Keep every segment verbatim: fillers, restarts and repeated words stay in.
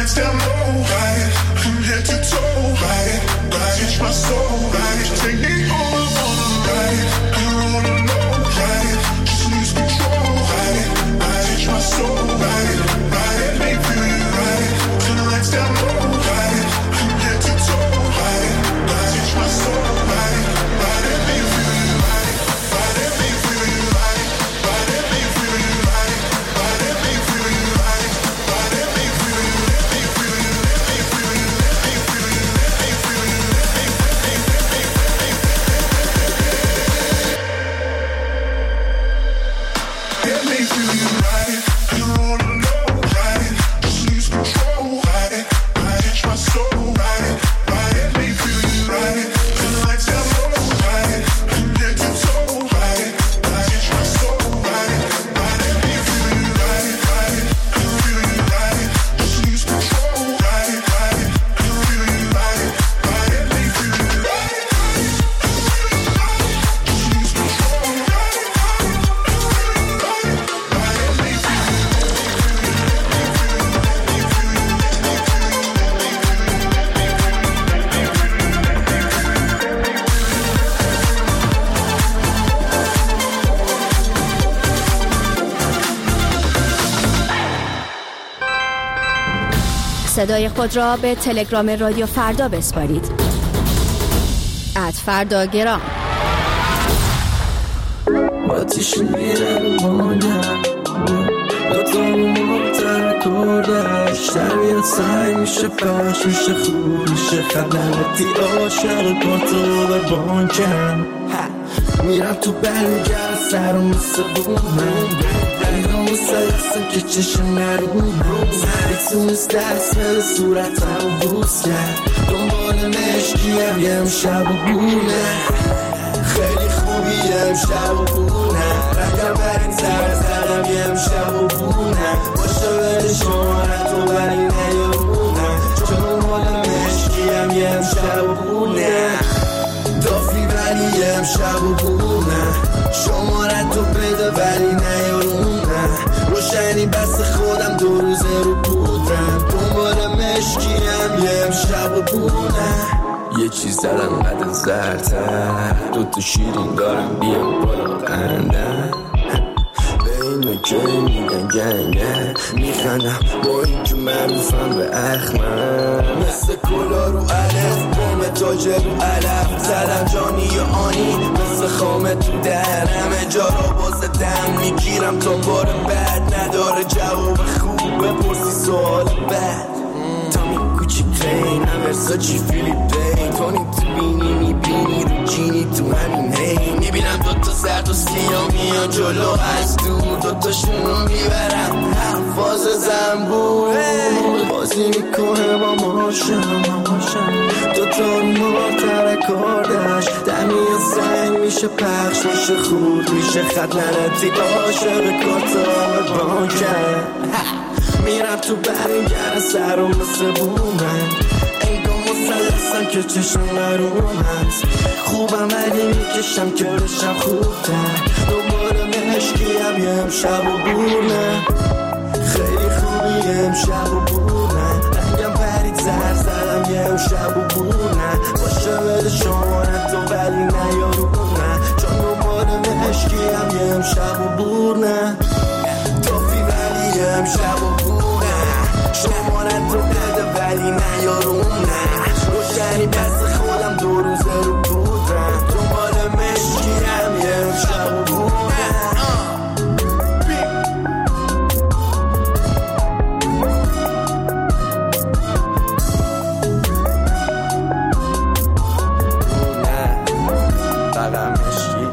lights down low, ride it from head to toe, ride it, ride it, my soul, ride it, take me all I wanna, ride it, I don't wanna know, ride it, just lose control, ride it, ride it, my soul, ride it, ride it, make me feel you, ride it, from the lights down low, ride it from head to toe, ride it, ride it, my soul, ride it, ride it, make me feel you, ride it, ride it, make me feel you, ride it, ride it, make me feel you, ride it, ride it, make me feel you, ride it, ride it, make me feel you, let me feel you, let me feel you, let me feel you, let me feel you, let me feel you, let me feel you, ride it, I don't wanna know, ride it, just lose control, ride it, ride it, my soul, ride it, ride it, make me feel you, ride it, turn the lights down low, ride it, from head to toe, ride it, ride it, my soul, ride it, ride it, make me feel you, ride it, ride it, I don't feel you, ride it, just lose control, ride it, ride it, I don't feel you, ride it, ride it, make me feel you, ride it, just lose control, ride it, ride it, ride it, make me feel you. صدای خود را به تلگرام رادیو فردا بسپارید. ات فردا گرام. آتیش میره رو مانم دوتامو مبتر کردش طبیعت سعی میشه پخش میشه خوب میشه خبرتی عاشق پاتو به بانکم میرم تو برگر سرم مثل بومن ایران سلسن که چشم نرومم سریتونست دست به صورتم بوس کرد دنبال مشکیم یه امشب و بونه خیلی خوبی امشب و بونه رنگم برین سر زدم یه امشب و بونه باشه بده شمارت و ولی نیارونه چون مال مشکیم یه امشب و بونه دافی ولی یه امشب و بونه شمارت و بده ولی نیارونه روشنی بس خودم دو روزه رو بودم دنبال مشکیم یه امشب و بونه یه چیز دارم قد زرتر دوتا شیرین دارم بیام بالا قندم به اینو که میگن گنگه میخندم با این که معروفم به اخمم مثل کلا رو علف بوم تاجه رو علف زدم جانی و آنی مثل خامه تو درم جا را باز دم میگیرم تا بار بد نداره جواب خوب بپرسی سوال بد کوچی ترین ورساچی فیلیپ دی تونی تو بینی میبینی رو جینی تو همین هی میبینم دوتا زرد و سیاه میان جلو از دور دوتاشونو میبرم حفاظ زنبور بازی میکنه با ماشم دوتا مارتر کاردش دمی سنگ میشه پخش میشه خود میشه خط لنتی عاشق کارتا بانکم میرم تو برگر سرم مثل بومن انگاه مسلسم که چشم نروم هست خوبم ولی میکشم که بشم خوبتر دنبال مشکیم یه امشب و بونه خیلی خوبی یه امشب و بونه رنگم پرید زر زدم یه امشب و بونه باشه بده شمارت و ولی نیارونه چون دنبال مشکیم یه امشب و بونه تافی ولی یه امشب و شمارت رو بده ولی نیارونه روشنی بس خودم دو روزه رو بودم دنبال مشکیم یه امشب و بونه فقط مشکی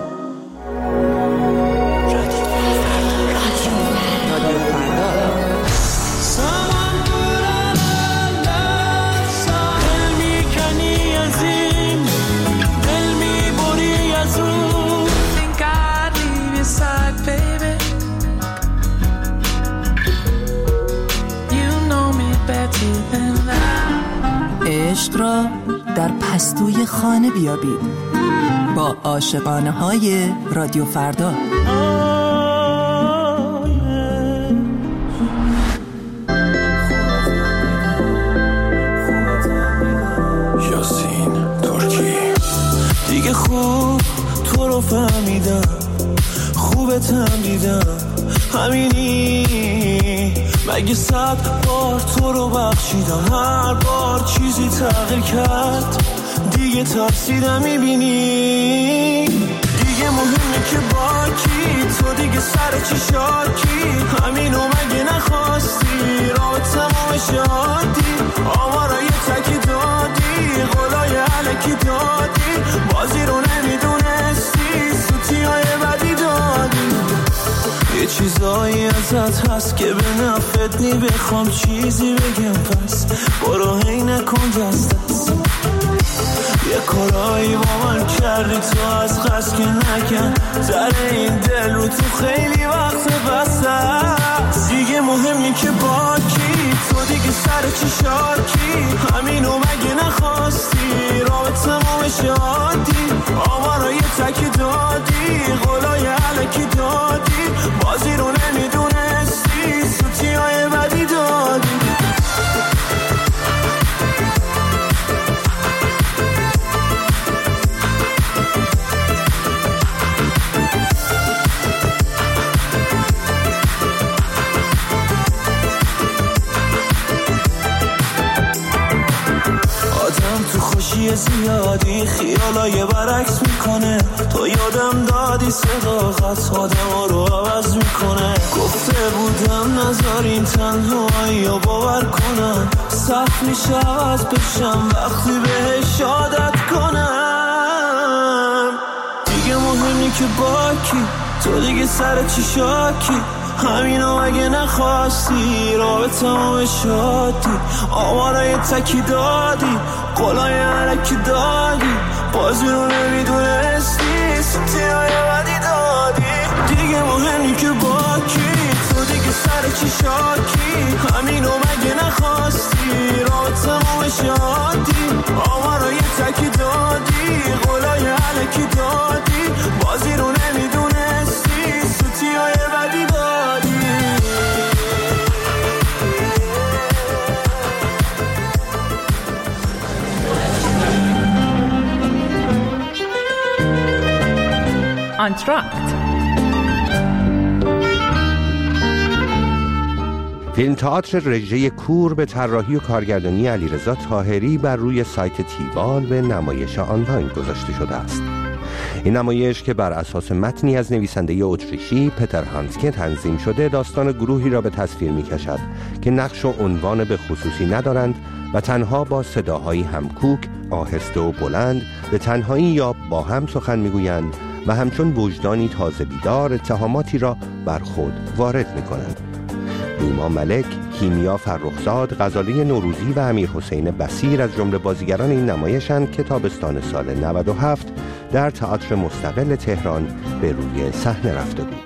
عشق را در پستوی خانه بیابید با عاشقانه های رادیو فردا. فهمیدم خوبتم دیدم همینی مگه صد بار تو رو بخشیدم هر بار چیزی تغییر کرد دیگه ترسیدم میبینی دیگه مهمه که با کی تو دیگه سر چی شاکی همینو مگه نخواستی رابطمو شادی آمارای تکی دادی قولای علکی دادی بازی رو نمیدونستی سوتی های بدی دادی یه چیزایی ازت هست که به نفت نی بخوام چیزی بگم پس برو هی نکن دست دست یه کارایی با من کردی تو از قصد که نکن در این دل رو تو خیلی وقت بسته است دیگه مهمی که با کی تو دیگه سر چی شاکی همینو مگه نخواستی رابطمو شادی آمارای تکی دادی قولای علکی دادی بازی رو نمیدونستی سوتی های بدی دادی زیادی خیالای برعکس میکنه تو یادم دادی صداقت آدم رو عوض میکنه گفته بودم نذارین تنهایی رو باور کنم سخت میشه عوض بشم وقتی بهش عادت کنم دیگه مهمی که با کی تو دیگه سر چی شاکی همینو اگه نخواستی رابطمو شادی آمارای تکی دادی قولای علکی دادی بازی رو نمیدونستی سوتی های بدی دادی دیگه مهمی که با کی تو دیگه سر چی شاکی همینو مگه نخواستی رابطمو شادی آمارای تکی دادی قولای علکی دادی بازی رو نمیدونستی سوتی های بدی دادی آنتراکت فیلم تئاتر رژه کور به طراحی و کارگردانی علیرضا طاهری بر روی سایت تیوال به نمایش آنلاین گذاشته شده است. این نمایش که بر اساس متنی از نویسنده اتریشی پتر هانسکه تنظیم شده داستان گروهی را به تصویر می‌کشد که نقش و عنوان به خصوصی ندارند و تنها با صداهایی همکوک، آهسته و بلند به تنهایی یا با هم سخن می‌گویند و همچون وجدانی تازه بیدار اتهاماتی را بر خود وارد می‌کنند. نیما ملک، کیمیا فرخزاد، غزاله نوروزی و امیر حسین بصیر از جمله بازیگران این نمایشند که تابستان سال نود و هفت در تئاتر مستقل تهران به روی صحنه رفته بود.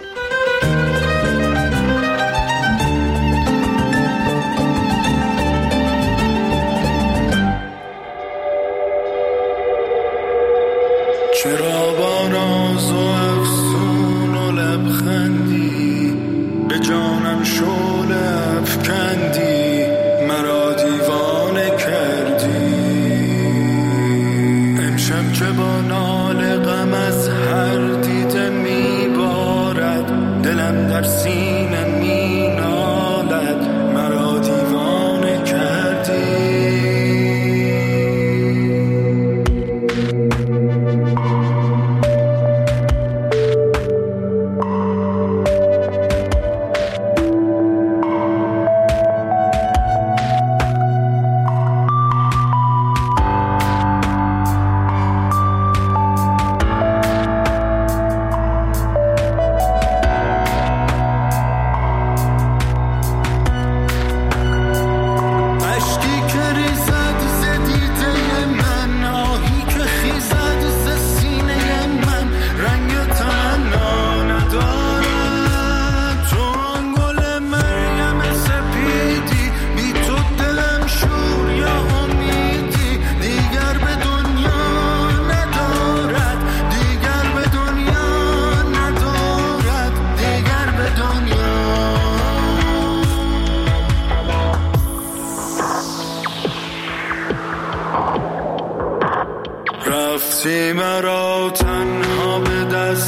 چرا با ناز و افسون و لبخندی به جانم شعله افکندی مرا دیوانه کردی امشب که با ناله غم از هر دیده میبارد دلم در سینه مینالد مرا دیوانه کردی رفتی مرا تنها به دست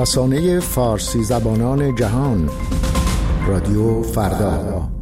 رسانه فارسی زبانان جهان، رادیو فردا.